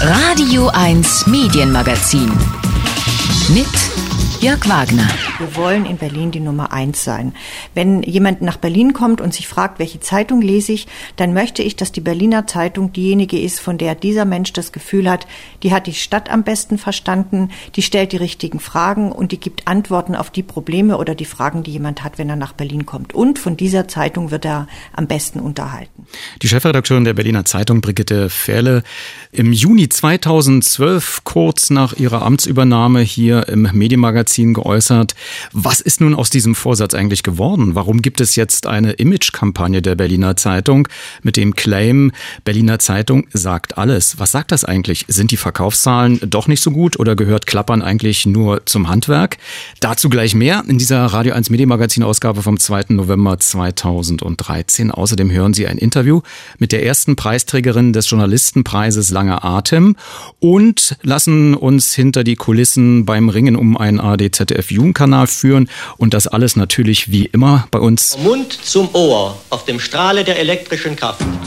Radio 1 Medienmagazin mit Jörg Wagner. Wir wollen in Berlin die Nummer 1 sein. Wenn jemand nach Berlin kommt und sich fragt, welche Zeitung lese ich, dann möchte ich, dass die Berliner Zeitung diejenige ist, von der dieser Mensch das Gefühl hat, die hat die Stadt am besten verstanden, die stellt die richtigen Fragen und die gibt Antworten auf die Probleme oder die Fragen, die jemand hat, wenn er nach Berlin kommt. Und von dieser Zeitung wird er am besten unterhalten. Die Chefredakteurin der Berliner Zeitung, Brigitte Fährle, im Juni 2012, kurz nach ihrer Amtsübernahme, hier im Medienmagazin geäußert. Was ist nun aus diesem Vorsatz eigentlich geworden? Warum gibt es jetzt eine Imagekampagne der Berliner Zeitung mit dem Claim, Berliner Zeitung sagt alles? Was sagt das eigentlich? Sind die Verkaufszahlen doch nicht so gut oder gehört Klappern eigentlich nur zum Handwerk? Dazu gleich mehr in dieser Radio 1 Medienmagazin-Ausgabe vom 2. November 2013. Außerdem hören Sie ein Interview mit der ersten Preisträgerin des Journalistenpreises Langer Atem und lassen uns hinter die Kulissen beim Ringen um einen ARD-ZDF-Jugendkanal führen und das alles natürlich wie immer bei uns Mund zum Ohr auf dem Strahle der elektrischen Kraft.